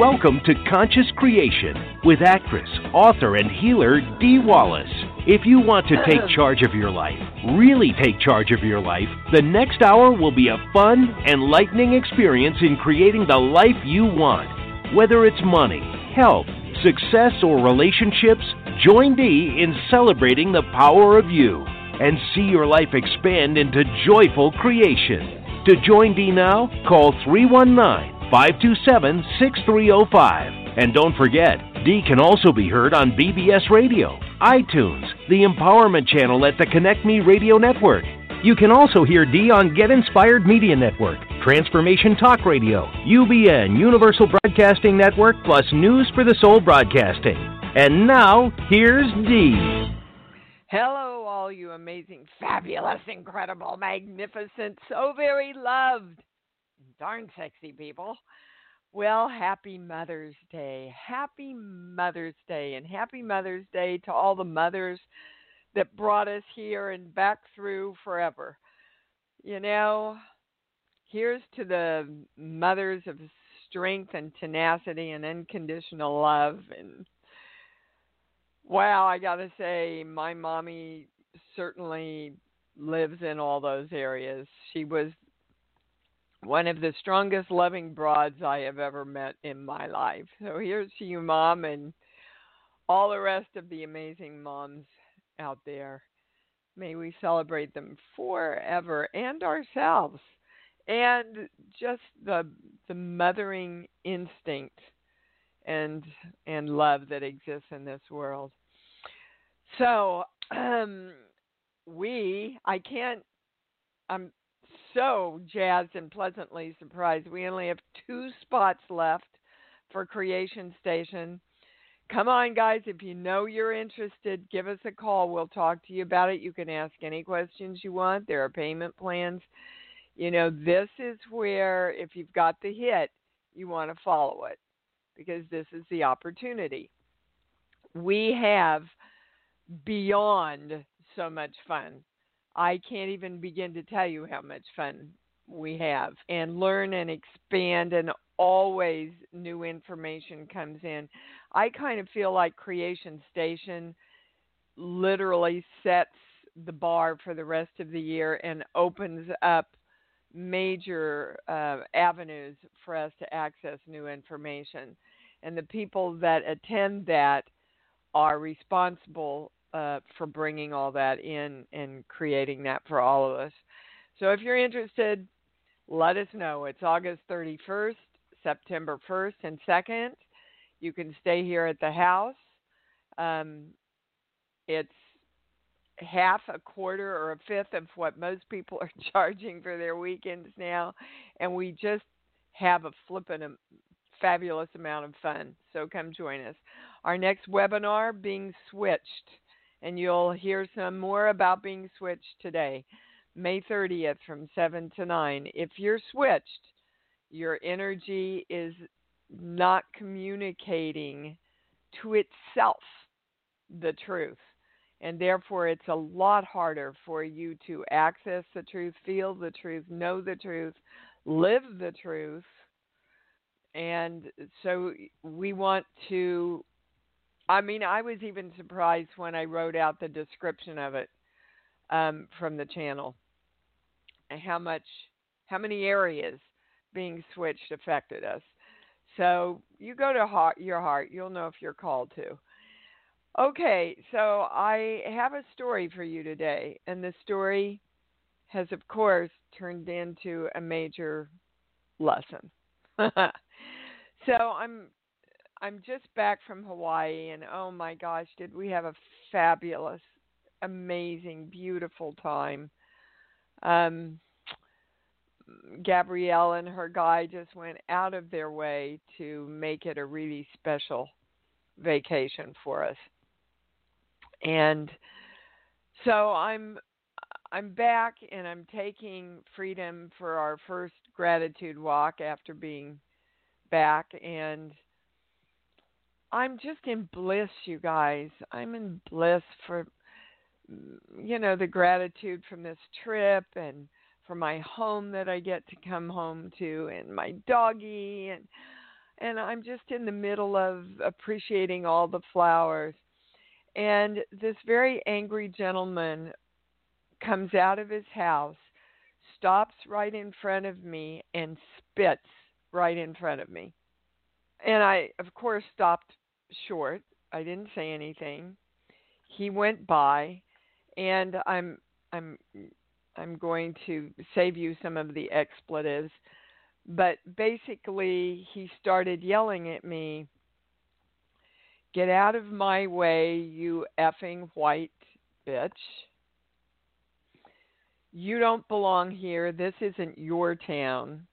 Welcome to Conscious Creation with actress, author, and healer Dee Wallace. If you want to take charge of your life, really take charge of your life, the next hour will be a fun, enlightening experience in creating the life you want. Whether it's money, health, success, or relationships, join Dee in celebrating the power of you and see your life expand into joyful creation. To join Dee now, call 319-527-6305. And don't forget, Dee can also be heard on BBS Radio, iTunes, the Empowerment Channel at the Connect Me Radio Network. You can also hear Dee on Get Inspired Media Network, Transformation Talk Radio, UBN, Universal Broadcasting Network, plus News for the Soul Broadcasting. And now, here's Dee. Hello, all you amazing, fabulous, incredible, magnificent, so very loved, darn sexy people. Well, happy Mother's Day. Happy Mother's Day. And happy Mother's Day to all the mothers that brought us here and back through forever. You know, here's to the mothers of strength and tenacity and unconditional love. And wow, I got to say, my mommy certainly lives in all those areas. She was one of the strongest loving broads I have ever met in my life. So here's to you, Mom, and all the rest of the amazing moms out there. May we celebrate them forever, and ourselves, and just the mothering instinct and love that exists in this world. So I'm so jazzed and pleasantly surprised. We only have 2 spots left for Creation Station. Come on, guys. If you know you're interested, give us a call. We'll talk to you about it. You can ask any questions you want. There are payment plans. You know, this is where, if you've got the hit, you want to follow it, because this is the opportunity. We have beyond so much fun. I can't even begin to tell you how much fun we have, and learn and expand, and always new information comes in. I kind of feel like Creation Station literally sets the bar for the rest of the year and opens up major avenues for us to access new information. And the people that attend that are responsible for bringing all that in and creating that for all of us. So if you're interested, let us know. It's August 31st, September 1st, and 2nd. You can stay here at the house. It's half, a quarter, or a fifth of what most people are charging for their weekends now. And we just have a flippin' fabulous amount of fun. So come join us. Our next webinar, Being Switched. And you'll hear some more about being switched today, May 30th from 7 to 9. If you're switched, your energy is not communicating to itself the truth. And therefore, it's a lot harder for you to access the truth, feel the truth, know the truth, live the truth. And so we want to, I was even surprised when I wrote out the description of it from the channel, and how many areas being switched affected us. So you go to your heart, you'll know if you're called to. Okay, so I have a story for you today, and the story has, of course, turned into a major lesson. So I'm just back from Hawaii, and oh my gosh, did we have a fabulous, amazing, beautiful time. Gabrielle and her guy just went out of their way to make it a really special vacation for us. And so I'm back, and I'm taking Freedom for our first gratitude walk after being back, and I'm just in bliss, you guys. I'm in bliss for, the gratitude from this trip, and for my home that I get to come home to, and my doggie, and and I'm just in the middle of appreciating all the flowers. And this very angry gentleman comes out of his house, stops right in front of me, and spits right in front of me. And I, of course, stopped short. I didn't say anything. He went by, and I'm I'm going to save you some of the expletives, but basically he started yelling at me, "Get out of my way, you effing white bitch. You don't belong here. This isn't your town."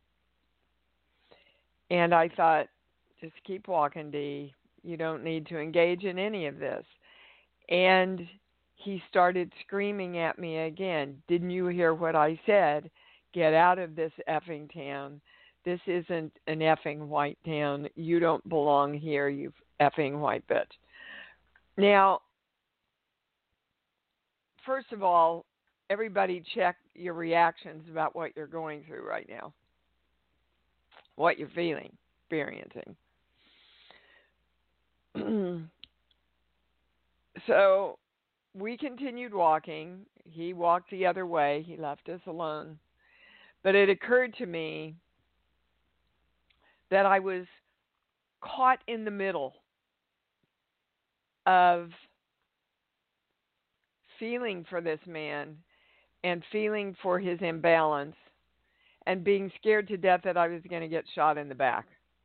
And I thought, just keep walking, Dee. You don't need to engage in any of this. And he started screaming at me again. "Didn't you hear what I said? Get out of this effing town. This isn't an effing white town. You don't belong here, you effing white bitch." Now, first of all, everybody check your reactions about what you're going through right now, what you're feeling, experiencing. So we continued walking. He walked the other way. He left us alone. But it occurred to me that I was caught in the middle of feeling for this man and feeling for his imbalance and being scared to death that I was going to get shot in the back.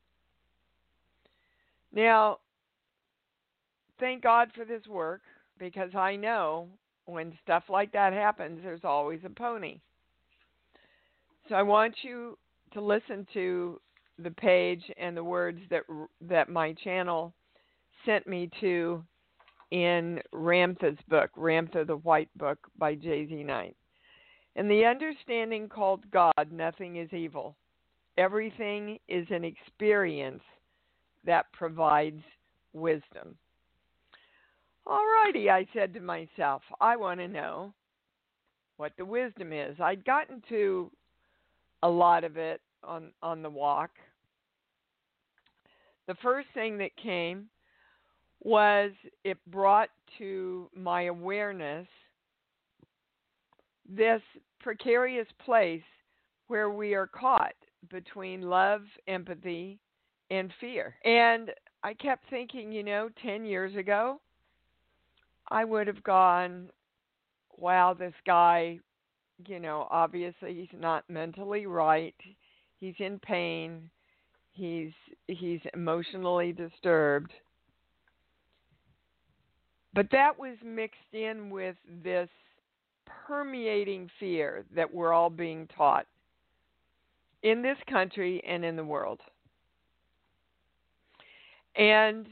Now, thank God for this work, because I know when stuff like that happens, there's always a pony. So I want you to listen to the page and the words that my channel sent me to in Ramtha's book, Ramtha the White Book by J.Z. Knight. "In the understanding called God, nothing is evil. Everything is an experience that provides wisdom." All righty, I said to myself, I want to know what the wisdom is. I'd gotten to a lot of it on the walk. The first thing that came was it brought to my awareness this precarious place where we are caught between love, empathy, and fear. And I kept thinking, 10 years ago, I would have gone, wow, this guy, obviously he's not mentally right. He's in pain. He's emotionally disturbed. But that was mixed in with this permeating fear that we're all being taught in this country and in the world. And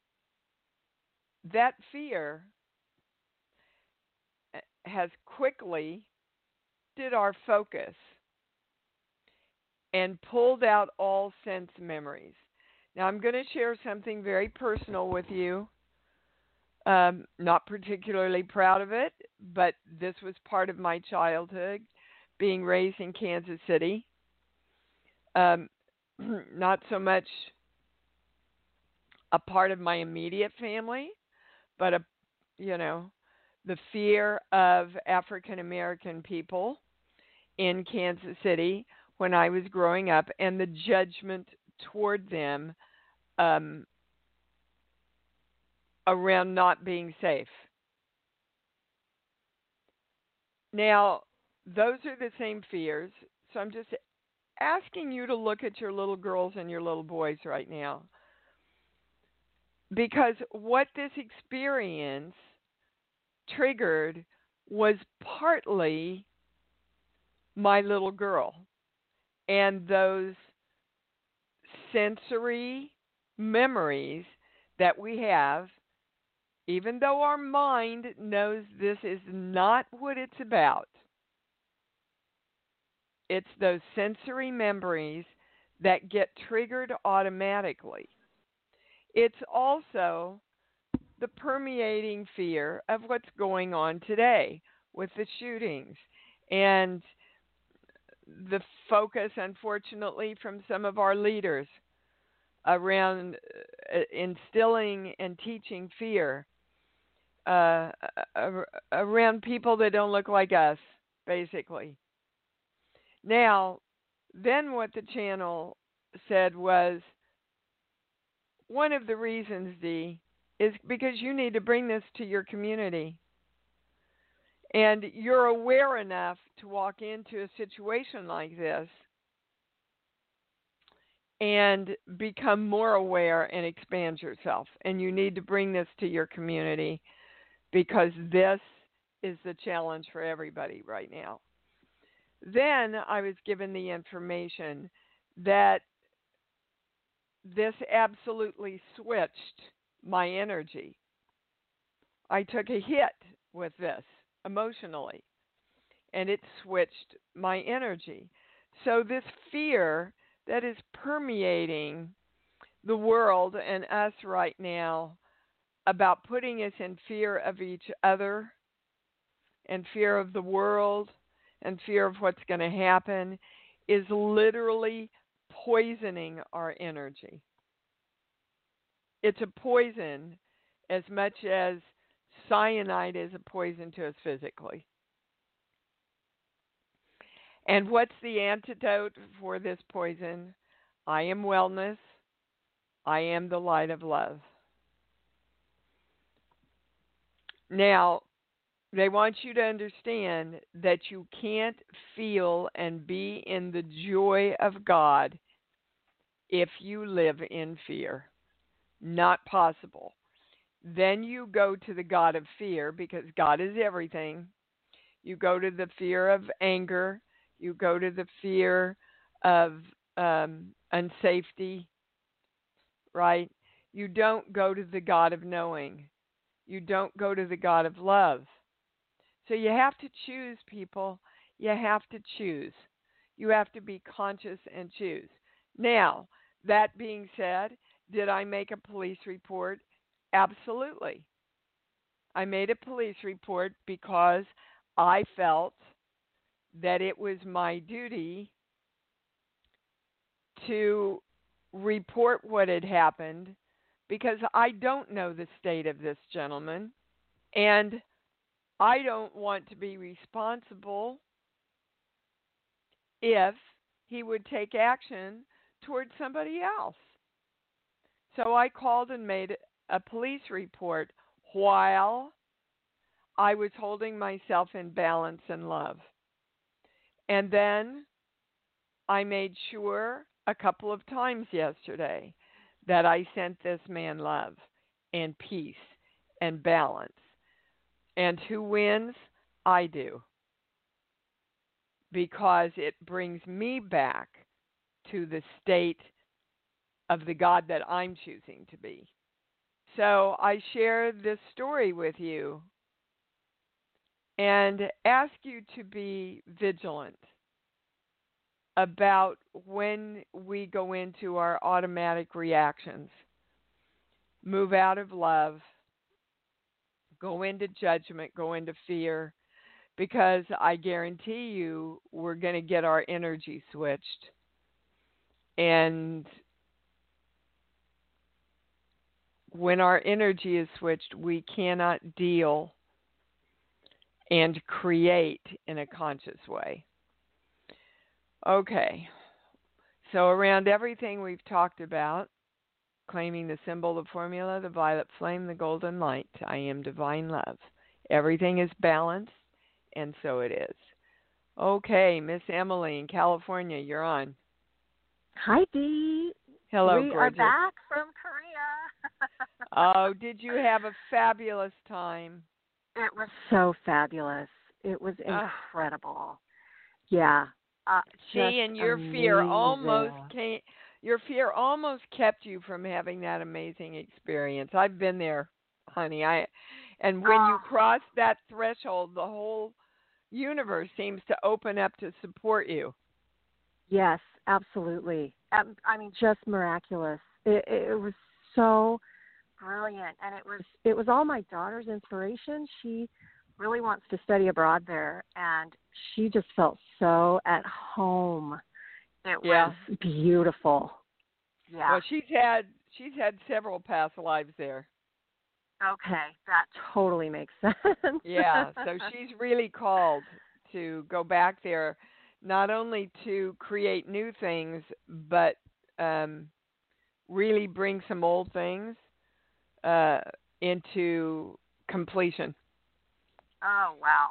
that fear has quickly shifted our focus and pulled out all sense memories. Now, I'm going to share something very personal with you. Not particularly proud of it, but this was part of my childhood, being raised in Kansas City. Not so much a part of my immediate family, but the fear of African American people in Kansas City when I was growing up, and the judgment toward them around not being safe. Now, those are the same fears, so I'm just asking you to look at your little girls and your little boys right now. Because what this experience triggered was partly my little girl and those sensory memories that we have, even though our mind knows this is not what it's about. It's those sensory memories that get triggered automatically. It's also the permeating fear of what's going on today with the shootings and the focus, unfortunately, from some of our leaders around instilling and teaching fear around people that don't look like us, basically. Now, then what the channel said was, one of the reasons, Dee, is because you need to bring this to your community. And you're aware enough to walk into a situation like this and become more aware and expand yourself. And you need to bring this to your community because this is the challenge for everybody right now. Then I was given the information that this absolutely switched my energy. I took a hit with this emotionally, and it switched my energy. So this fear that is permeating the world and us right now about putting us in fear of each other and fear of the world and fear of what's going to happen is literally poisoning our energy. It's a poison as much as cyanide is a poison to us physically. And what's the antidote for this poison? I am wellness. I am the light of love. Now, they want you to understand that you can't feel and be in the joy of God if you live in fear. Not possible. Then you go to the God of fear because God is everything. You go to the fear of anger. You go to the fear of unsafety, right? You don't go to the God of knowing. You don't go to the God of love. So you have to choose, people. You have to choose. You have to be conscious and choose. Now, that being said, did I make a police report? Absolutely. I made a police report because I felt that it was my duty to report what had happened because I don't know the state of this gentleman and I don't want to be responsible if he would take action towards somebody else. So I called and made a police report while I was holding myself in balance and love. And then I made sure a couple of times yesterday that I sent this man love and peace and balance. And who wins? I do. Because it brings me back to the state of the God that I'm choosing to be. So I share this story with you and ask you to be vigilant about when we go into our automatic reactions. Move out of love, go into judgment, go into fear, because I guarantee you we're going to get our energy switched. And when our energy is switched, we cannot deal and create in a conscious way. Okay, so around everything we've talked about, claiming the symbol, the formula, the violet flame, the golden light, I am divine love. Everything is balanced, and so it is. Okay, Miss Emily in California, you're on. Hi, Dee. Hello, we gorgeous. are back from Korea. Oh, did you have a fabulous time? It was so fabulous. It was incredible. Yeah. See, and your amazing. fear almost kept you from having that amazing experience. I've been there, honey. And when you cross that threshold, the whole universe seems to open up to support you. Yes, absolutely. I mean, just miraculous. It was so brilliant, and it was all my daughter's inspiration. She really wants to study abroad there, and she just felt so at home. It was beautiful. Yeah. Well, she's had several past lives there. Okay, that totally makes sense. Yeah, so she's really called to go back there, not only to create new things, but really bring some old things uh, into completion. Oh, wow.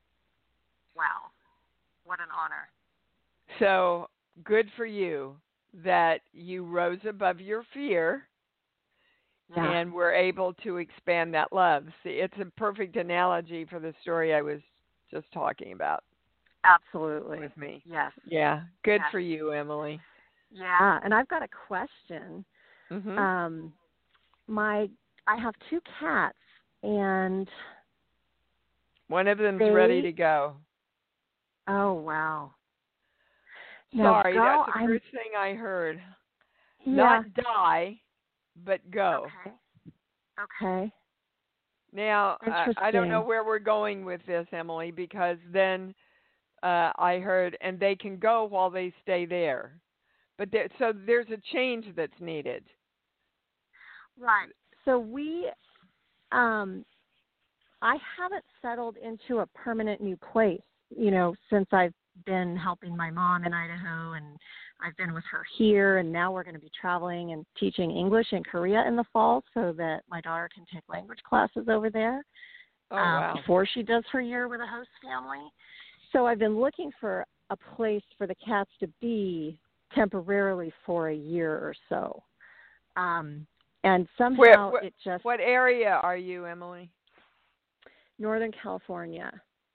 Wow. What an honor. So good for you that you rose above your fear Yeah. and were able to expand that love. See, it's a perfect analogy for the story I was just talking about Absolutely. with me. Yes. Yeah, good Yes. for you, Emily. Yeah, and I've got a question. Mhm. I have two cats, and One of them's they. ready to go. Oh, wow. Now Sorry, go. that's the I'm. first thing I heard. Yeah. Not die, but go. Okay. Okay. Now, I don't know Interesting. where we're going with this, Emily, because then I heard, and they can go while they stay there. But so there's a change that's needed. Right. So um, I haven't settled into a permanent new place, since I've been helping my mom in Idaho, and I've been with her here, and now we're going to be traveling and teaching English in Korea in the fall so that my daughter can take language classes over there Oh, wow. before she does her year with a host family. So I've been looking for a place for the cats to be temporarily for a year or so. And somehow it just... What area are you, Emily? Northern California.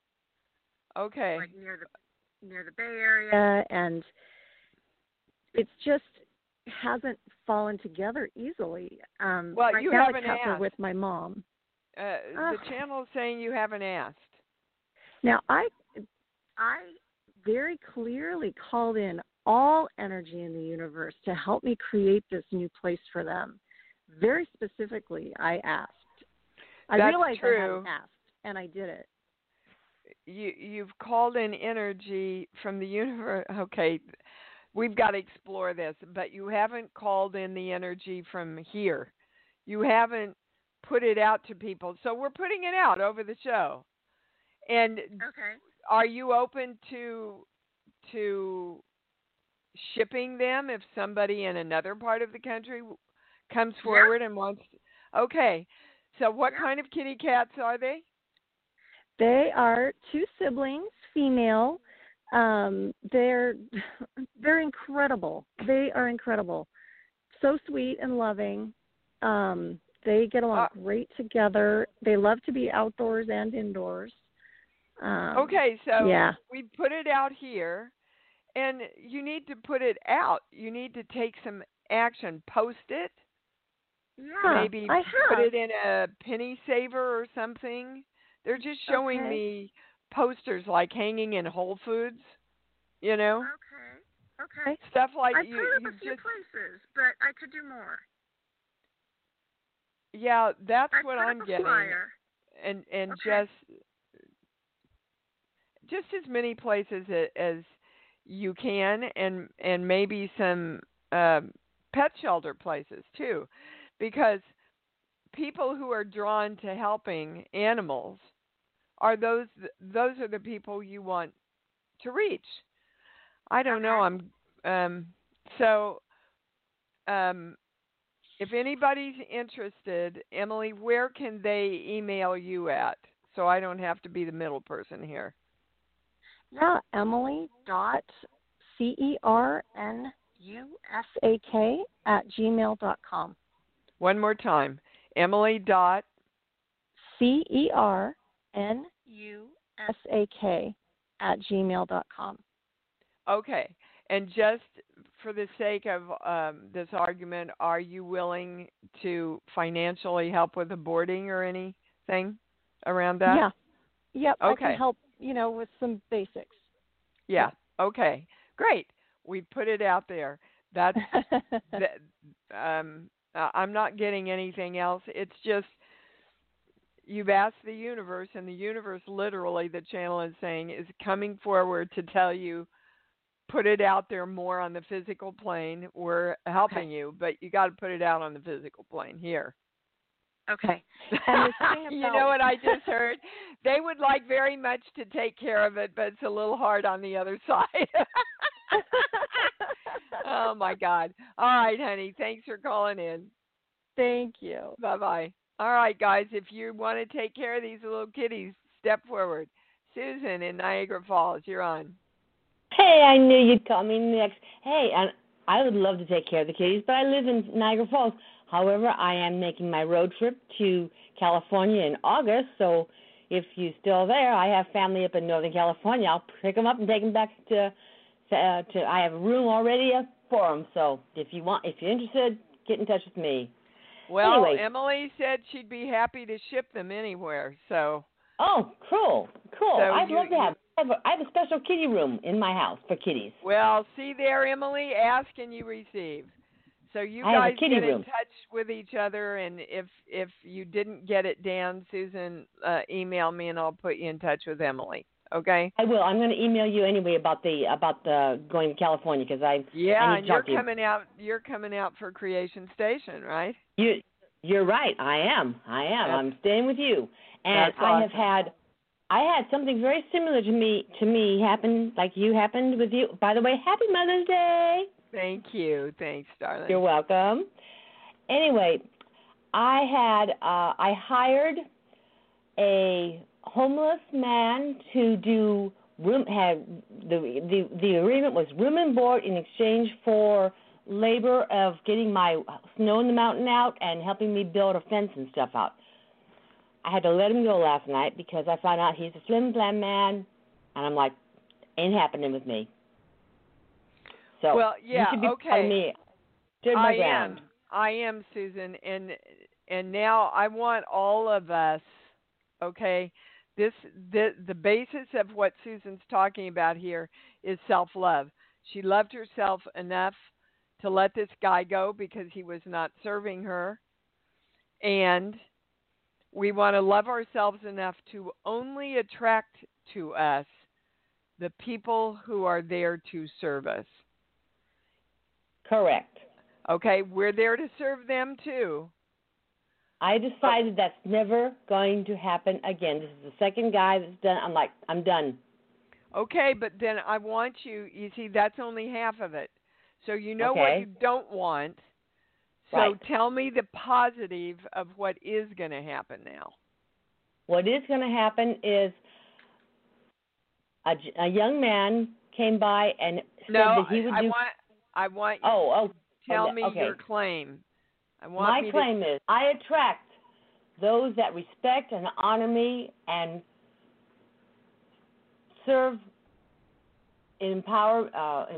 Okay. Like near the Bay Area, and it's just hasn't fallen together easily. Well, right you now haven't the cats are asked. with my mom. The channel is saying you haven't asked. Now I very clearly called in all energy in the universe to help me create this new place for them. Very specifically, I asked. I realized I hadn't asked, and I did it. You've called in energy from the universe. Okay, we've got to explore this, but you haven't called in the energy from here. You haven't put it out to people. So we're putting it out over the show. And okay. Are you open to shipping them if somebody in another part of the country comes forward and wants? Okay. So what kind of kitty cats are they? They are two siblings, female. They're incredible. They are incredible. So sweet and loving. They get along great together. They love to be outdoors and indoors. Okay, so we put it out here, and you need to put it out. You need to take some action. Post it. Yeah, maybe I have. Put it in a penny saver or something. They're just showing me posters like hanging in Whole Foods, Okay. Stuff like I put it up a few places, but I could do more. Yeah, that's what I'm getting. Flyer. And just as many places as you can, and maybe some pet shelter places too, because people who are drawn to helping animals are those are the people you want to reach. I don't know. If anybody's interested, Emily, where can they email you at? So I don't have to be the middle person here. Yeah, Emily.CERNUSAK@gmail.com. One more time. Emily.CERNUSAK@gmail.com. Okay. And just for the sake of this argument, are you willing to financially help with the boarding or anything around that? Yeah. Yep. Okay. I can help, with some basics. Yeah. Okay. Great. We put it out there. That's I'm not getting anything else. It's just you've asked the universe, and the universe, literally, the channel is saying, is coming forward to tell you, put it out there more on the physical plane, we're helping you, but you got to put it out on the physical plane here. Okay. And the thing You know what I just heard? They would like very much to take care of it, but it's a little hard on the other side. Oh, my God. All right, honey. Thanks for calling in. Thank you. Bye-bye. All right, guys. If you want to take care of these little kitties, step forward. Susan in Niagara Falls, you're on. Hey, I knew you'd call me next. Hey, I would love to take care of the kitties, but I live in Niagara Falls. However, I am making my road trip to California in August, so if you're still there, I have family up in Northern California. I'll pick them up and take them back to I have a room already for them, so if you're interested, get in touch with me. Well, anyway. Emily said she'd be happy to ship them anywhere, so. Oh, cool. So I'd love to have. I have a special kitty room in my house for kitties. Well, see there, Emily, ask and you receive. So you guys get in touch with each other, and if you didn't get it down, Susan, email me and I'll put you in touch with Emily. Okay? I will. I'm going to email you anyway about the going to California because I need to talk to you. You're coming out for Creation Station, right? You're right. I am. I'm staying with you, and that's awesome. I had something very similar to me happen like you happened with you. By the way, Happy Mother's Day. Thank you. Thanks, darling. You're welcome. Anyway, I hired a homeless man to do room. Had the agreement was room and board in exchange for labor of getting my snow in the mountain out and helping me build a fence and stuff out. I had to let him go last night because I found out he's a flim flam man, and I'm like, ain't happening with me. So well, yeah, you should be okay. Me. Stood my ground. I am, Susan, and now I want all of us. Okay, the basis of what Susan's talking about here is self-love. She loved herself enough to let this guy go because he was not serving her, and we want to love ourselves enough to only attract to us the people who are there to serve us. Correct. Okay, we're there to serve them too. I decided that's never going to happen again. This is the second guy that's done. I'm like, I'm done. Okay, but then I want you see, that's only half of it. So you know what you don't want. So tell me the positive of what is going to happen now. What is going to happen is a young man came by and said that he would do... I want you to tell me your claim. My claim is I attract those that respect and honor me and serve, empower,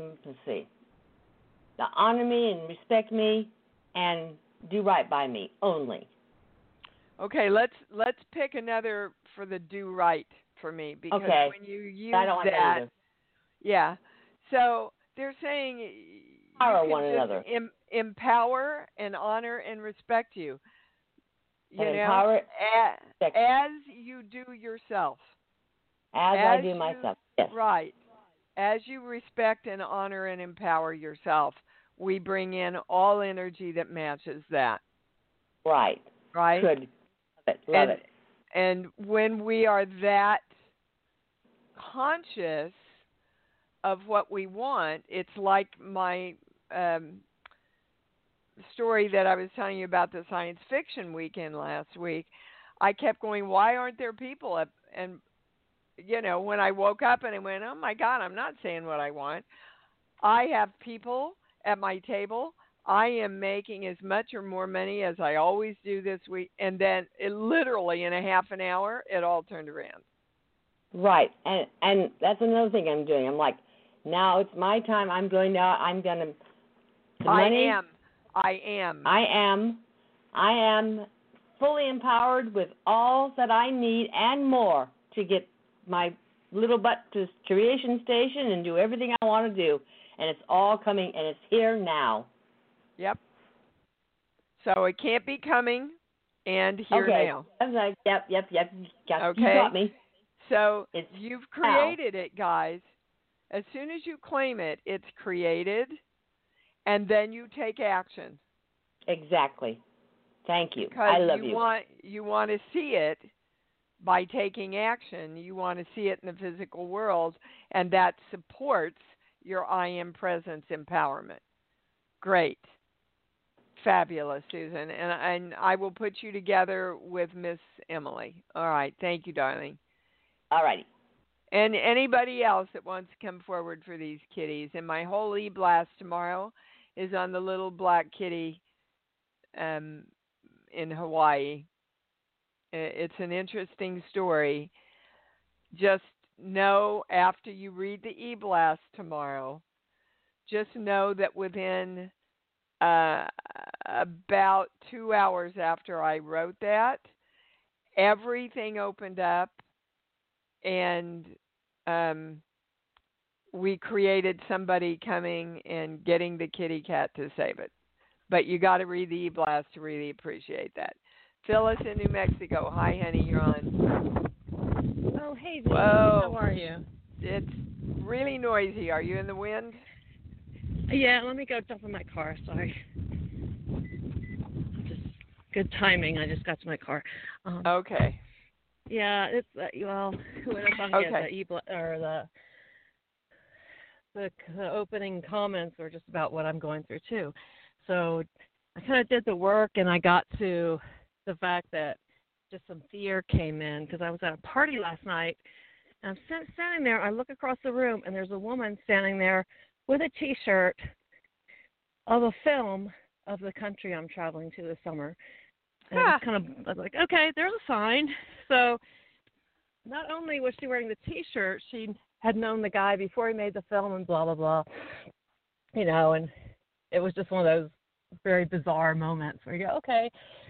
honor me and respect me and do right by me only. Okay, let's pick another for the do right for me because when you use that, yeah. So they're saying empower one another. Empower and honor and respect you. You and know, empower as you do yourself. As I do myself. Yes. Right. As you respect and honor and empower yourself, we bring in all energy that matches that. Right. Right? Good. Love it. And when we are that conscious of what we want, it's like my story that I was telling you about the science fiction weekend last week. I kept going, why aren't there people up? And, you know, when I woke up and I went, oh, my God, I'm not saying what I want. I have people at my table. I am making as much or more money as I always do this week. And then it literally in a half an hour, it all turned around. Right. And that's another thing I'm doing. I'm like, now it's my time. I'm going to. I am fully empowered with all that I need and more to get my little butt to Creation Station and do everything I want to do. And it's all coming, and it's here now. Yep. So it can't be coming, and here now. Okay. Yep. Okay. You got me. So you've created it, guys. As soon as you claim it, it's created, and then you take action. Exactly. Thank you. Because I love you. You want to see it by taking action. You want to see it in the physical world, and that supports your I am presence empowerment. Great. Fabulous, Susan. And I will put you together with Miss Emily. All right. Thank you, darling. All righty. And anybody else that wants to come forward for these kitties. And my whole e-blast tomorrow is on the little black kitty in Hawaii. It's an interesting story. Just know after you read the e-blast tomorrow, just know that within about 2 hours after I wrote that, everything opened up, and we created somebody coming and getting the kitty cat to save it. But you got to read the e-blast to really appreciate that. Phyllis in New Mexico. Hi, honey. You're on. Oh, hey, Vicky. Whoa. How are you? It's really noisy. Are you in the wind? Yeah, let me go jump in my car. Sorry. Just good timing. I just got to my car. Okay. Yeah, it's well, whoever Okay. The opening comments were just about what I'm going through too. So I kind of did the work, and I got to the fact that just some fear came in because I was at a party last night, and I'm standing there. I look across the room, and there's a woman standing there with a T-shirt of a film of the country I'm traveling to this summer. And I was like, okay, there's a sign. So not only was she wearing the T-shirt, she had known the guy before he made the film and blah, blah, blah. You know, and it was just one of those very bizarre moments where you go, okay.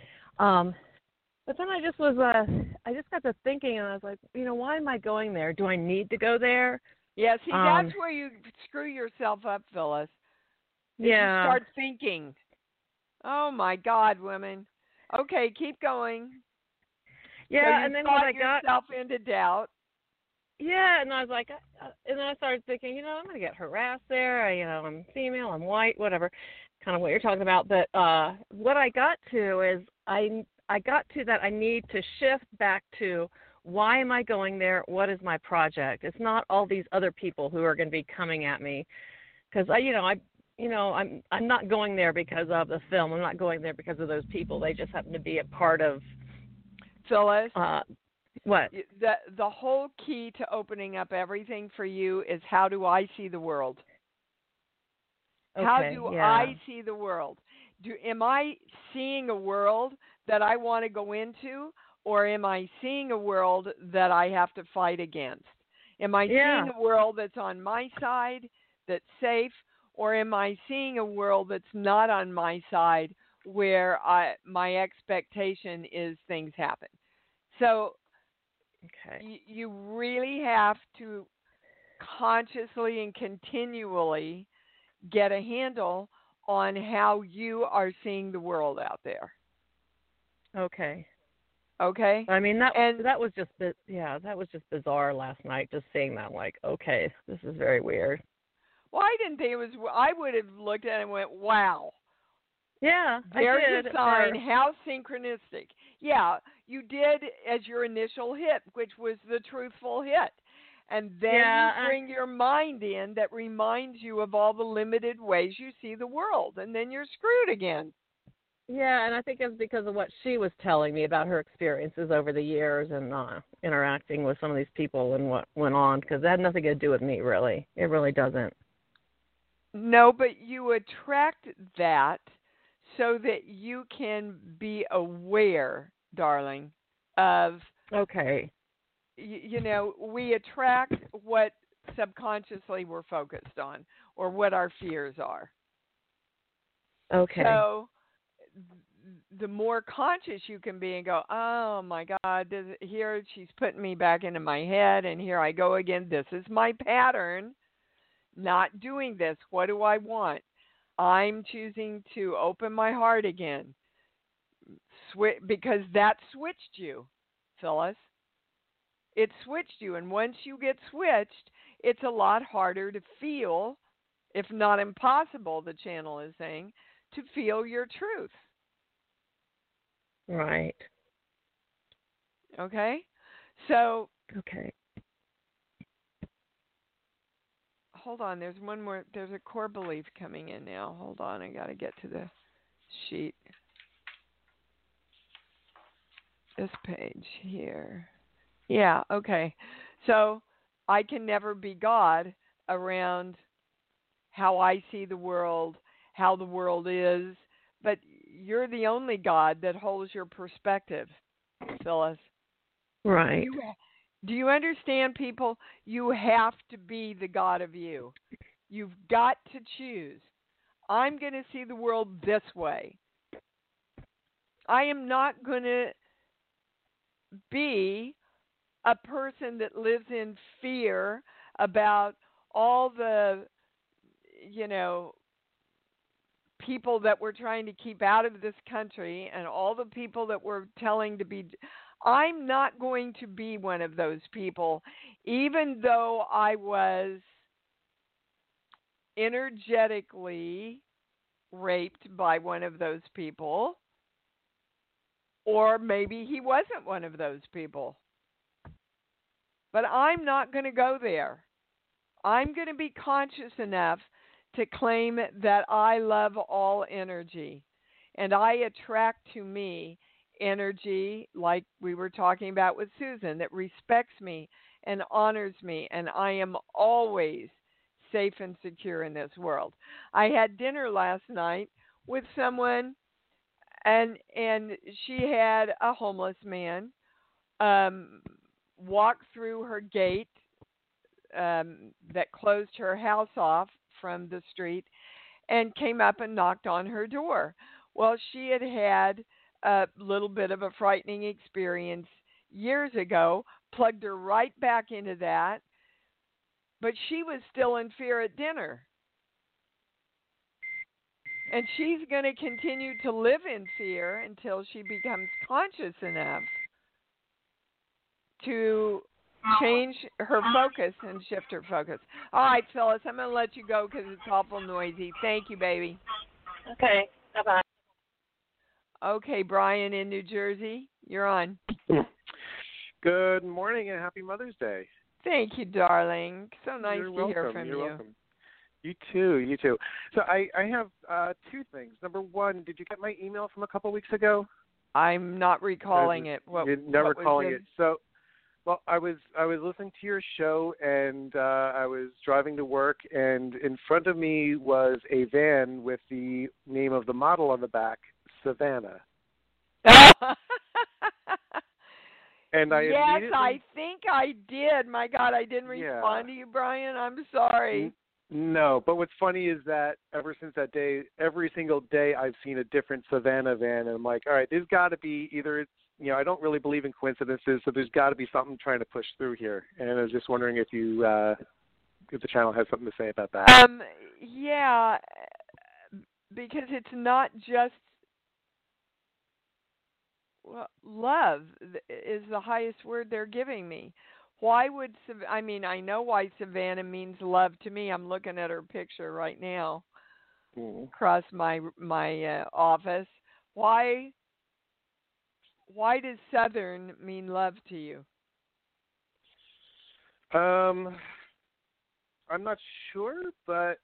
But then I just got to thinking, and I was like, you know, why am I going there? Do I need to go there? Yeah, see, that's where you screw yourself up, Phyllis. Yeah. You start thinking, oh, my God, women. Okay, keep going. Yeah, so and then when I got yourself into doubt. Yeah, and I was like, and then I started thinking, you know, I'm going to get harassed there. I'm female, I'm white, whatever, kind of what you're talking about. But what I got to is I got to that I need to shift back to why am I going there? What is my project? It's not all these other people who are going to be coming at me, because I'm not going there because of the film. I'm not going there because of those people. They just happen to be a part of. Phyllis, what? The whole key to opening up everything for you is how do I see the world? Okay, how do I see the world? Am I seeing a world that I want to go into, or am I seeing a world that I have to fight against? Am I seeing a world that's on my side, that's safe, or am I seeing a world that's not on my side where my expectation is things happen? So you really have to consciously and continually get a handle on how you are seeing the world out there. Okay. I mean that was just bizarre last night. Just seeing that, like, okay, this is very weird. Well, I didn't think it was. I would have looked at it and went, "Wow." Yeah, there's a sign. How synchronistic. Yeah, you did as your initial hit, which was the truthful hit. And then you bring your mind in that reminds you of all the limited ways you see the world, and then you're screwed again. Yeah, and I think it's because of what she was telling me about her experiences over the years and interacting with some of these people and what went on, because that had nothing to do with me, really. It really doesn't. No, but you attract that so that you can be aware, darling, of... Okay. You know, we attract what subconsciously we're focused on or what our fears are. Okay. So the more conscious you can be and go, oh, my God, here she's putting me back into my head, and here I go again. This is my pattern, not doing this. What do I want? I'm choosing to open my heart again, because that switched you, Phyllis. It switched you, and once you get switched, it's a lot harder to feel, if not impossible, the channel is saying, to feel your truth. Right. Okay? So, Okay. hold on. There's one more. There's a core belief coming in now. Hold on. I got to get to the sheet. This page here. Yeah, okay. So, I can never be God around how I see the world, how the world is, but you're the only God that holds your perspective, Phyllis. Right. Do you understand, people? You have to be the God of you. You've got to choose. I'm going to see the world this way. I am not going to be a person that lives in fear about all the, people that we're trying to keep out of this country and all the people that we're telling to be. I'm not going to be one of those people, even though I was energetically raped by one of those people, or maybe he wasn't one of those people. But I'm not going to go there. I'm going to be conscious enough to claim that I love all energy, and I attract to me energy, like we were talking about with Susan, that respects me and honors me, and I am always safe and secure in this world. I had dinner last night with someone, and she had a homeless man walk through her gate that closed her house off from the street and came up and knocked on her door. Well, she had had a little bit of a frightening experience years ago, plugged her right back into that, but she was still in fear at dinner. And she's going to continue to live in fear until she becomes conscious enough to change her focus and shift her focus. All right, Phyllis, I'm going to let you go because it's awful noisy. Thank you, baby. Okay. Bye-bye. Okay, Brian in New Jersey, you're on. Good morning and happy Mother's Day. Thank you, darling. So nice You're to welcome. hear from You're you. welcome. You too. So I have two things. Number one, did you get my email from a couple weeks ago? I'm not recalling it. You're never recalling it. So, well, I was listening to your show, and I was driving to work, and in front of me was a van with the name of the model on the back, Savannah. And yes, I think I did. My God, I didn't respond to you, Brian. I'm sorry. No, but what's funny is that ever since that day, every single day I've seen a different Savannah van, and I'm like, all right, there's got to be either it's, I don't really believe in coincidences, so there's got to be something trying to push through here. And I was just wondering if you, if the channel has something to say about that. Yeah, because it's not just, love is the highest word they're giving me. Why would, I mean, I know why Savannah means love to me. I'm looking at her picture right now across my office. Why does Southern mean love to you? I'm not sure, but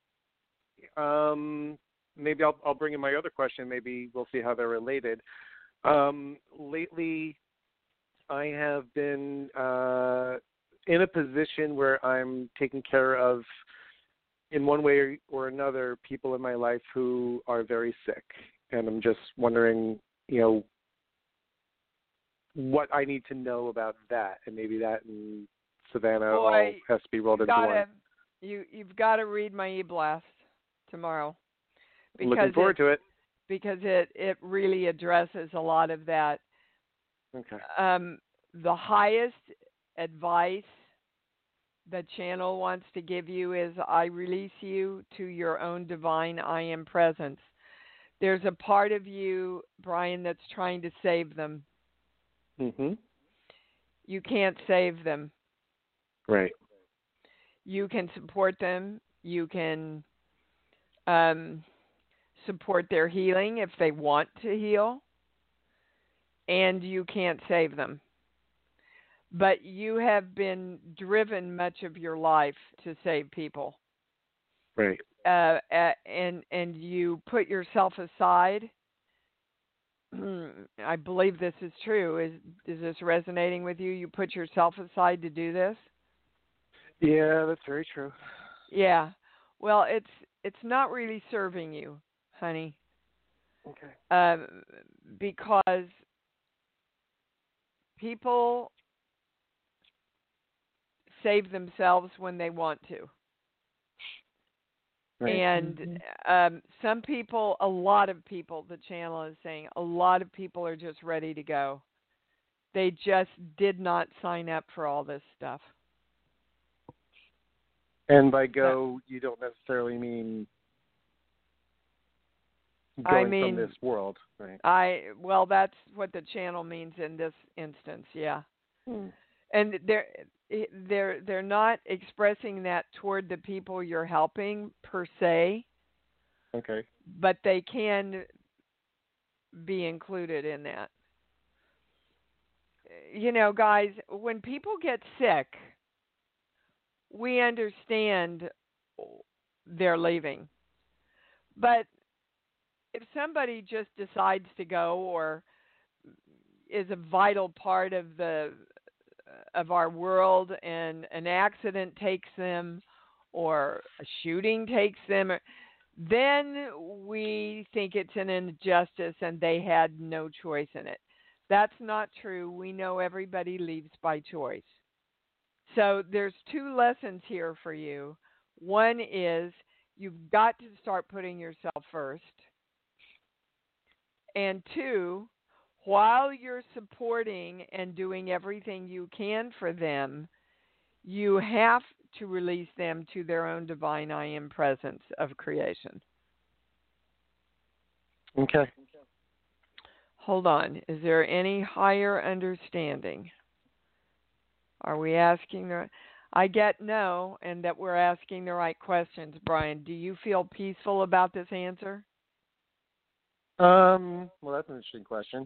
maybe I'll bring in my other question. Maybe we'll see how they're related. Lately, I have been in a position where I'm taking care of, in one way or another, people in my life who are very sick. And I'm just wondering, what I need to know about that. And maybe that and Savannah all has to be rolled into one. You've got to read my e-blast tomorrow. Looking forward to it. Because it really addresses a lot of that. Okay. The highest advice the channel wants to give you is, I release you to your own divine I am presence. There's a part of you, Brian, that's trying to save them. Mm-hmm. You can't save them. Right. You can support them. You can support their healing if they want to heal, and you can't save them. But you have been driven much of your life to save people. Right. And you put yourself aside. I believe this is true. Is this resonating with you? You put yourself aside to do this? Yeah, that's very true. Yeah. Well, it's not really serving you, honey. Okay. Because people save themselves when they want to. Right. And some people, a lot of people, the channel is saying, a lot of people are just ready to go. They just did not sign up for all this stuff. And by go, you don't necessarily mean going from this world, right? Well, that's what the channel means in this instance, yeah. And they're not expressing that toward the people you're helping per se. Okay. But they can be included in that. You know, guys, when people get sick, we understand they're leaving. But if somebody just decides to go or is a vital part of our world and an accident takes them or a shooting takes them, then we think it's an injustice and they had no choice in it. That's not true. We know everybody leaves by choice. So there's two lessons here for you. One is you've got to start putting yourself first. And two, while you're supporting and doing everything you can for them, you have to release them to their own divine I am presence of creation. Okay. Hold on. Is there any higher understanding? Are we asking I get no, and that we're asking the right questions, Brian. Do you feel peaceful about this answer? Well, that's an interesting question.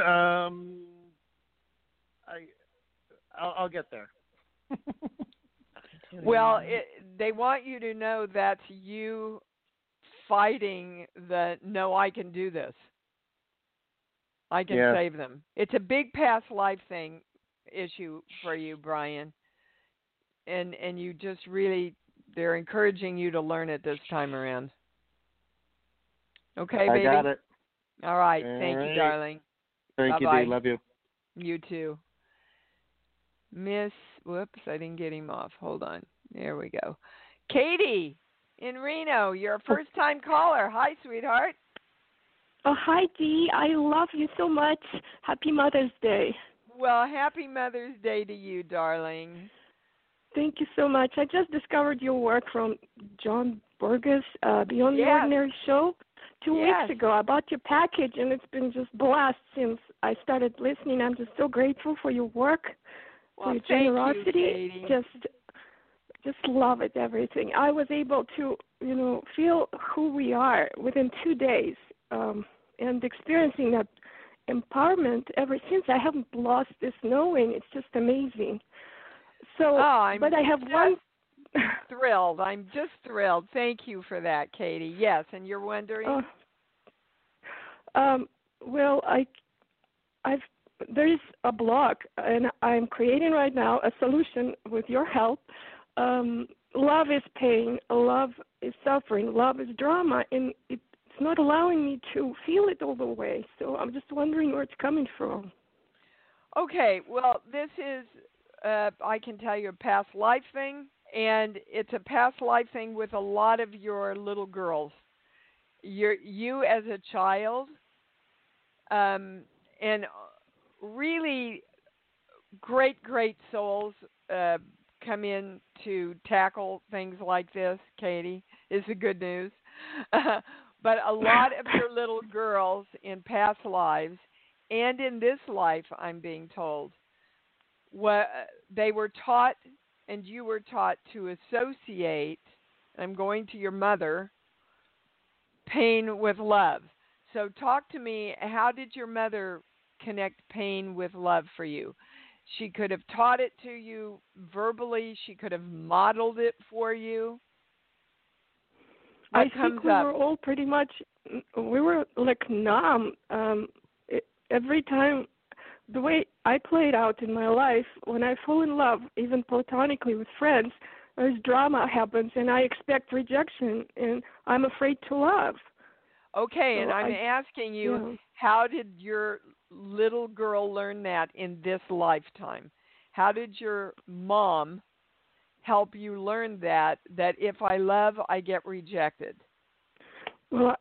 I'll get there. Well, they want you to know that's you fighting the no, I can do this. I can save them. It's a big past life issue for you, Brian. And you just really, they're encouraging you to learn it this time around. Okay, baby? I got it. All right. Thank you, darling. Thank Bye-bye. you, Dee. Love you. You too. Whoops, I didn't get him off. Hold on. There we go. Katie in Reno, you're a first-time caller. Hi, sweetheart. Oh, hi, Dee. I love you so much. Happy Mother's Day. Well, happy Mother's Day to you, darling. Thank you so much. I just discovered your work from John Burgess, Beyond the Ordinary Show. 2 weeks ago, I bought your package, and it's been just blast since I started listening. I'm just so grateful for your work, for your generosity. You, just love it, everything. I was able to, feel who we are within 2 days, and experiencing that empowerment ever since. I haven't lost this knowing. It's just amazing. So, but I have one. Thrilled. I'm just thrilled. Thank you for that, Katie. Yes, and you're wondering? Well, there is a blog, and I'm creating right now a solution with your help. Love is pain, love is suffering, love is drama, and it's not allowing me to feel it all the way. So I'm just wondering where it's coming from. Okay, well, this is, I can tell you, a past life thing. And it's a past life thing with a lot of your little girls. You as a child, and really great souls come in to tackle things like this, Katie, is the good news. But a lot of your little girls in past lives and in this life, I'm being told, they were taught and you were taught to associate, I'm going to your mother, pain with love. So talk to me, how did your mother connect pain with love for you? She could have taught it to you verbally. She could have modeled it for you. What I think we were all pretty much, we were like numb. Every time, the way I played out in my life, when I fall in love, even platonically with friends, there's drama happens, and I expect rejection, and I'm afraid to love. Okay, So and I'm asking you, how did your little girl learn that in this lifetime? How did your mom help you learn that if I love, I get rejected? Well,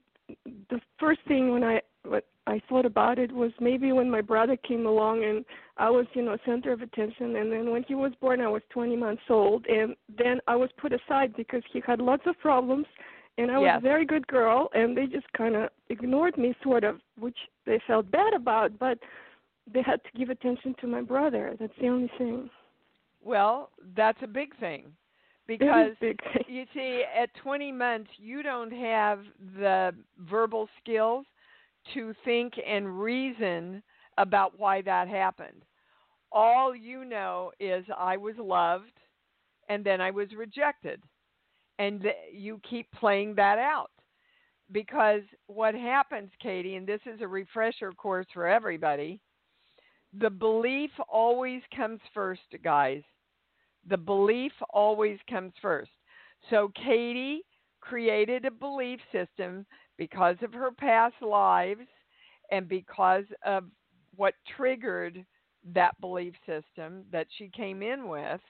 the first thing what I thought about it was maybe when my brother came along and I was, center of attention, and then when he was born, I was 20 months old, and then I was put aside because he had lots of problems, and I was a very good girl, and they just kind of ignored me, sort of, which they felt bad about, but they had to give attention to my brother. That's the only thing. Well, that's a big thing, because big thing. You see, at 20 months, you don't have the verbal skills to think and reason about why that happened. All you know is I was loved, and then I was rejected, and you keep playing that out. Because what happens, Katie, and this is a refresher course for everybody, the belief always comes first, guys. The belief always comes first. So Katie created a belief system because of her past lives and because of what triggered that belief system that she came in with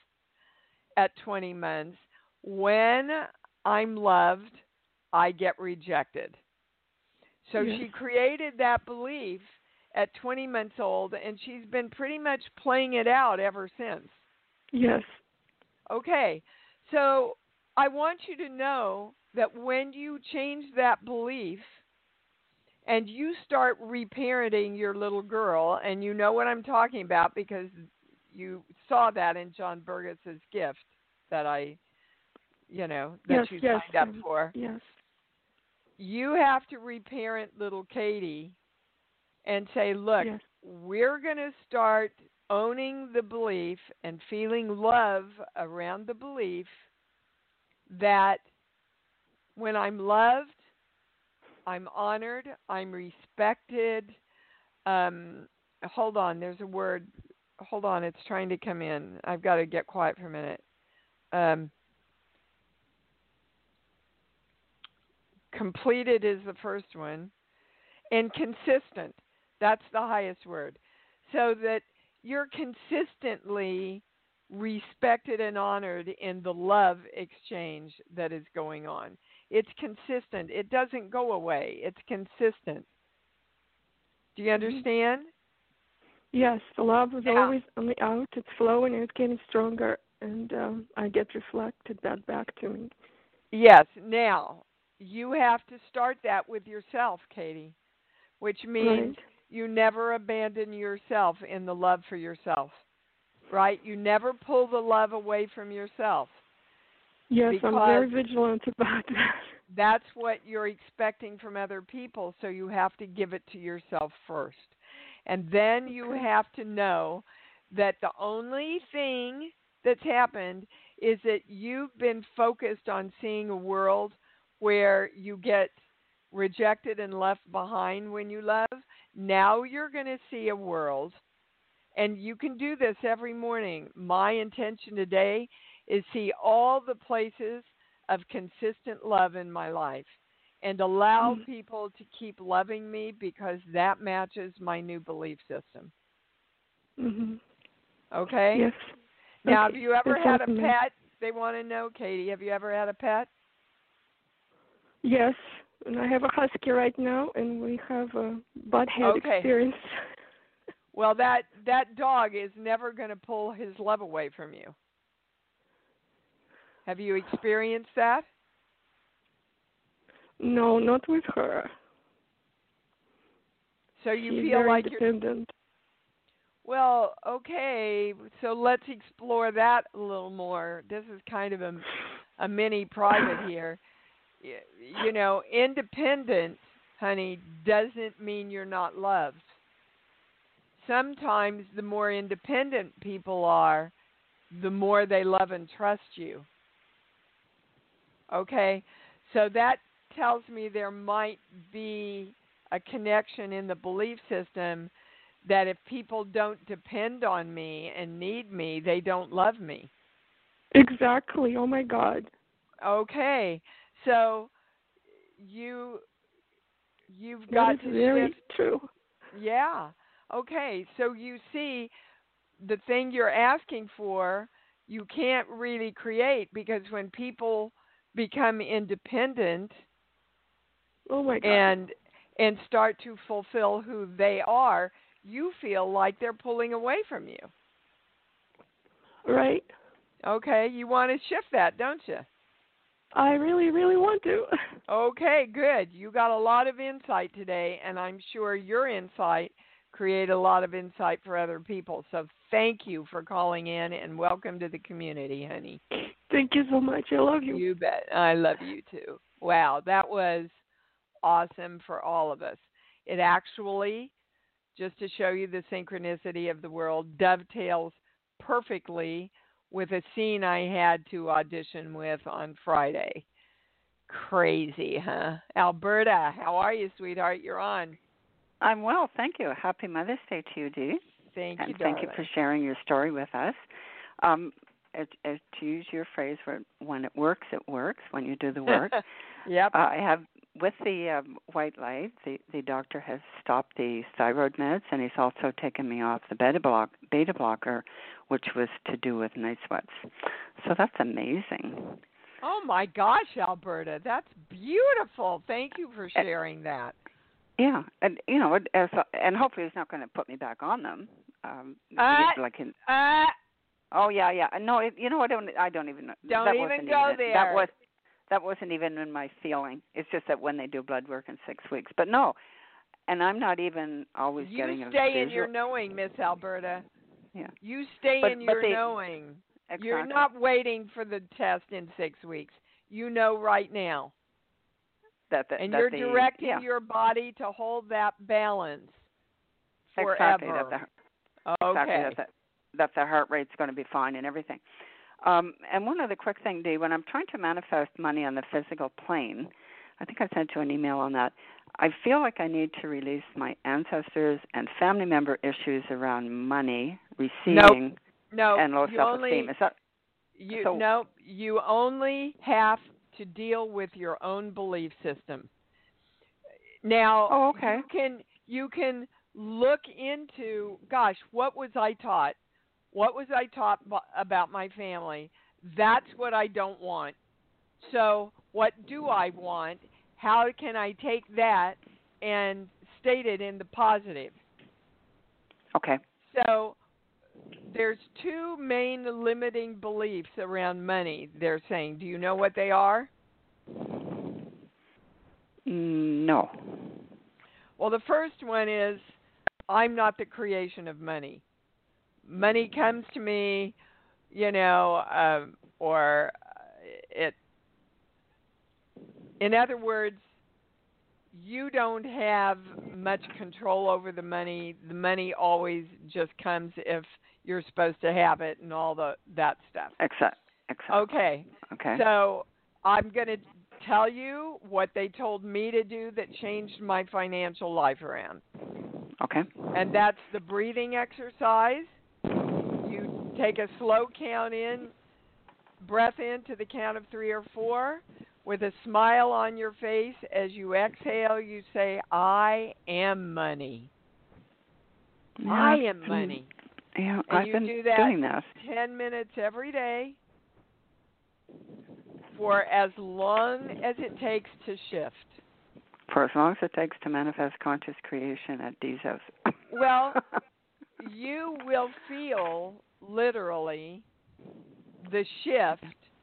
at 20 months. When I'm loved, I get rejected. So she created that belief at 20 months old, and she's been pretty much playing it out ever since. Yes. Okay. So I want you to know that when you change that belief and you start reparenting your little girl, and you know what I'm talking about because you saw that in John Burgess's gift that you signed up for. Yes. You have to reparent little Katie and say, look, we're going to start owning the belief and feeling love around the belief that when I'm loved, I'm honored, I'm respected. Hold on, there's a word. Hold on, it's trying to come in. I've got to get quiet for a minute. Completed is the first one. And consistent, that's the highest word. So that you're consistently respected and honored in the love exchange that is going on. It's consistent. It doesn't go away. It's consistent. Do you understand? Yes, the love is always on the out. It's flowing and it's getting stronger, and I get reflected that back to me. Yes. Now, you have to start that with yourself, Katie, which means you never abandon yourself in the love for yourself, right? You never pull the love away from yourself. Yes, I'm very vigilant about that. That's what you're expecting from other people, so you have to give it to yourself first. And then you have to know that the only thing that's happened is that you've been focused on seeing a world where you get rejected and left behind when you love. Now you're going to see a world, and you can do this every morning. My intention today is see all the places of consistent love in my life and allow people to keep loving me because that matches my new belief system. Okay? Yes. Now, have you ever had a pet? They want to know, Katie, have you ever had a pet? Yes, and I have a husky right now, and we have a butt-head experience. Well, that dog is never going to pull his love away from you. Have you experienced that? No, not with her. So you She's feel very like independent. Well, okay, so let's explore that a little more. This is kind of a mini private here. You know, independent, honey, doesn't mean you're not loved. Sometimes the more independent people are, the more they love and trust you. Okay? So that tells me there might be a connection in the belief system that if people don't depend on me and need me, they don't love me. Exactly. Oh my God. Okay. So you've got that is to very shift. true. Yeah. Okay. So you see, the thing you're asking for, you can't really create, because when people become independent Oh my God. and start to fulfill who they are, you feel like they're pulling away from you. Right. Okay. You want to shift that, don't you? I really, really want to. Okay, good. You got a lot of insight today, and I'm sure your insight create a lot of insight for other people. So thank you for calling in, and welcome to the community, honey. Thank you so much. I love you. You bet. I love you too. Wow, that was awesome for all of us. It actually, just to show you the synchronicity of the world, dovetails perfectly with a scene I had to audition with on Friday. Crazy, huh? Alberta, how are you, sweetheart? You're on. I'm well, thank you. Happy Mother's Day to you, Dee. Thank you, and darling. thank you for sharing your story with us. To use your phrase, when it works, when you do the work. Yep. I have, with the white light, the doctor has stopped the thyroid meds, and he's also taken me off the beta blocker, which was to do with night sweats. So that's amazing. Oh, my gosh, Alberta. That's beautiful. Thank you for sharing that. Yeah, and and hopefully it's not going to put me back on them. Oh yeah. No, you know what? I don't even know. Don't even go there. That wasn't even in my feeling. It's just that when they do blood work in 6 weeks. But no, and I'm not even always getting a visual. You stay in your knowing, Miss Alberta. Yeah. You stay in your knowing. Exactly. You're not waiting for the test in 6 weeks. You know right now. And you're directing your body to hold that balance forever. Exactly. That the heart rate's going to be fine and everything. And one other quick thing, Dee, when I'm trying to manifest money on the physical plane, I think I sent you an email on that, I feel like I need to release my ancestors and family member issues around money, receiving, and low self-esteem. Is that No, you only have to deal with your own belief system. Now, you can look into, gosh, what was I taught? What was I taught about my family? That's what I don't want. So what do I want? How can I take that and state it in the positive? Okay. So there's two main limiting beliefs around money, they're saying. Do you know what they are? No. Well, the first one is, I'm not the creation of money. Money comes to me, or it. In other words, you don't have much control over the money. The money always just comes if you're supposed to have it and all that stuff. Exactly. Okay. So I'm going to tell you what they told me to do that changed my financial life around. Okay. And that's the breathing exercise. You take a slow breath in to the count of 3 or 4. With a smile on your face, as you exhale, you say, I am money. Yeah, I am money. Yeah, and I've you been do that doing that 10 minutes every day for as long as it takes to shift. For as long as it takes to manifest conscious creation at Dee's house. Well, you will feel literally the shift.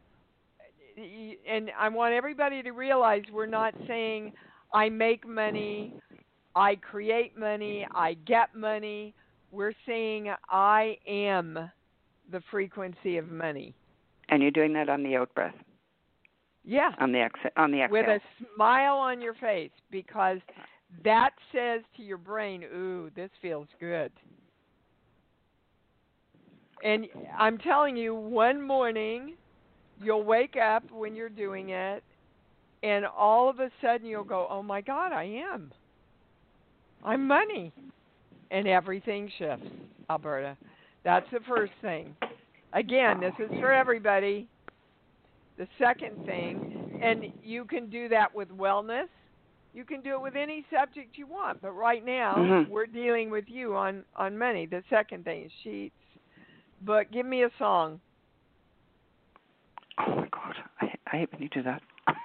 And I want everybody to realize we're not saying I make money, I create money, I get money. we're saying I am the frequency of money. And you're doing that on the out breath. Yeah. On the exhale. With a smile on your face, because that says to your brain, ooh, this feels good. And I'm telling you, one morning you'll wake up when you're doing it, and all of a sudden you'll go, oh my God, I'm money. And everything shifts, Alberta. That's the first thing. Again, this is for everybody. The second thing, and you can do that with wellness. You can do it with any subject you want. But right now, we're dealing with you on money. The second thing is sheets. But give me a song. Oh, my God. I hate when you do that.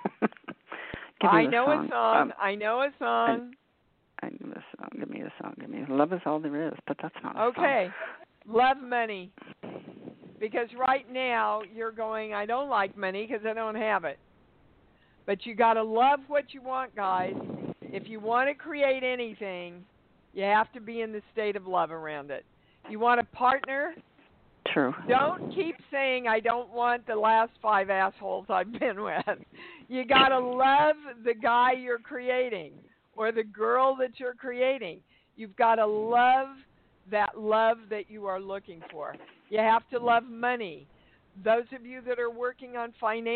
I know a song. I know a song. I know a song. Give me a song. Give me Love Is All There Is, but that's not a song. Okay. Love money. Because right now you're going, I don't like money because I don't have it. But you got to love what you want, guys. If you want to create anything, you have to be in the state of love around it. You want a partner? True. Don't keep saying, I don't want the last 5 assholes I've been with. You got to love the guy you're creating or the girl that you're creating. You've got to love that love that you are looking for. You have to love money. Those of you that are working on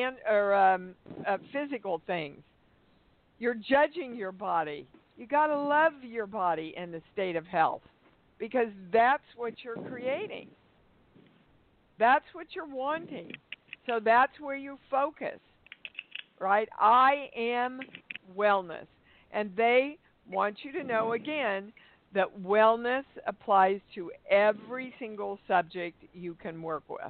physical things, you're judging your body. You got to love your body in the state of health, because that's what you're creating. That's what you're wanting. So that's where you focus, right? I am wellness. And they want you to know, again, that wellness applies to every single subject you can work with.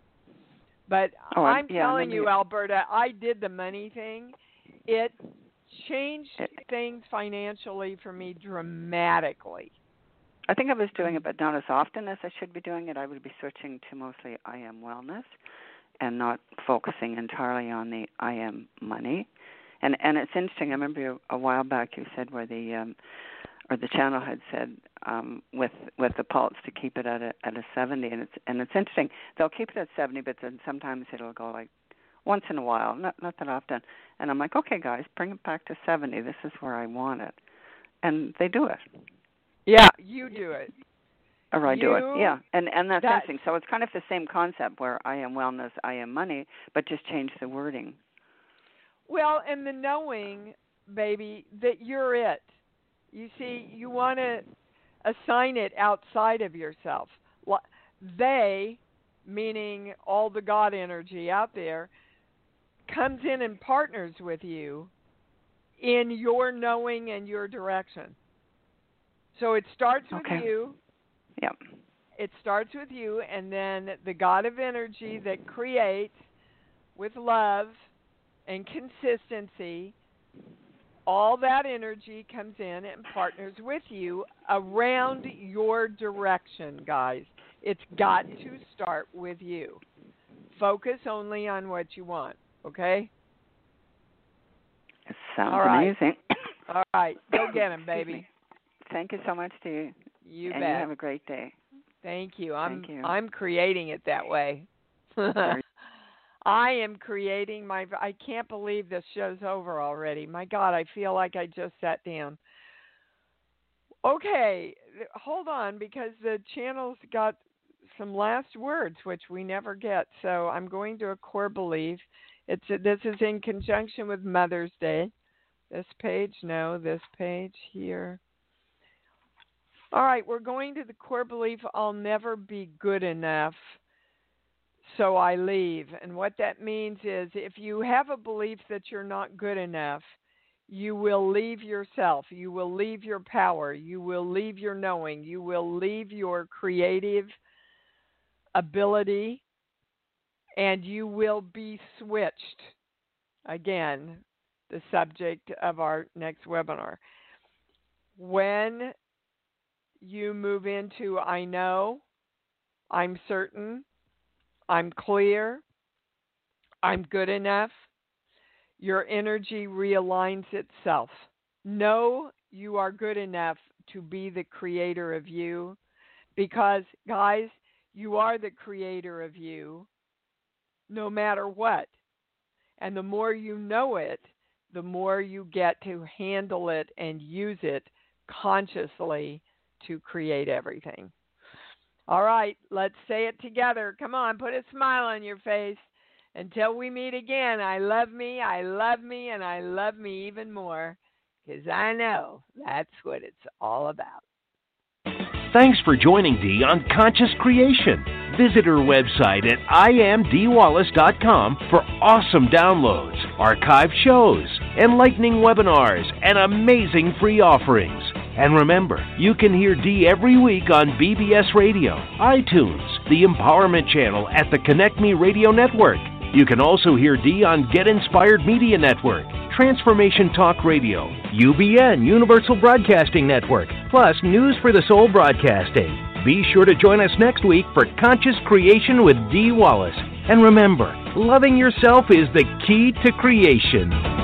But I'm telling you, Alberta, I did the money thing. It changed things financially for me dramatically. I think I was doing it, but not as often as I should be doing it. I would be switching to mostly I am wellness and not focusing entirely on the I am money. And it's interesting. I remember a while back you said where the channel had said with the pulse to keep it at a 70, and it's interesting. They'll keep it at 70, but then sometimes it'll go like once in a while, not that often. And I'm like, okay, guys, bring it back to 70. This is where I want it, and they do it. Yeah, you do it. Or I do it, yeah. And that's interesting. So it's kind of the same concept where I am wellness, I am money, but just change the wording. Well, and the knowing, baby, that you're it. You see, you want to assign it outside of yourself. They, meaning all the God energy out there, comes in and partners with you in your knowing and your direction. So it starts with you. Yep. It starts with you, and then the God of energy that creates with love and consistency, all that energy comes in and partners with you around your direction, guys. It's got to start with you. Focus only on what you want, okay? It sounds amazing. All right. Go get him, baby. Thank you so much to you. You bet. Bet. You have a great day. Thank you. Thank you. I'm creating it that way. I am creating I can't believe this show's over already. My God, I feel like I just sat down. Okay, hold on, because the channel's got some last words, which we never get. So I'm going to a core belief. This is in conjunction with Mother's Day. This page, no, this page here. All right, we're going to the core belief, I'll never be good enough, so I leave. And what that means is if you have a belief that you're not good enough, you will leave yourself. You will leave your power. You will leave your knowing. You will leave your creative ability, and you will be switched. Again, the subject of our next webinar. When you move into I know, I'm certain, I'm clear, I'm good enough, your energy realigns itself. Know you are good enough to be the creator of you, Because, guys, you are the creator of you, no matter what. And the more you know it, the more you get to handle it and use it consciously to create everything. All right, let's say it together. Come on, put a smile on your face. Until we meet again, I love me, and I love me even more, because I know that's what it's all about. Thanks for joining Dee on Conscious Creation. Visit her website at IamDeeWallace.com for awesome downloads, archived shows, enlightening webinars, and amazing free offerings. And remember, you can hear Dee every week on BBS Radio, iTunes, the Empowerment Channel at the Connect Me Radio Network. You can also hear Dee on Get Inspired Media Network, Transformation Talk Radio, UBN, Universal Broadcasting Network, plus News for the Soul Broadcasting. Be sure to join us next week for Conscious Creation with Dee Wallace. And remember, loving yourself is the key to creation.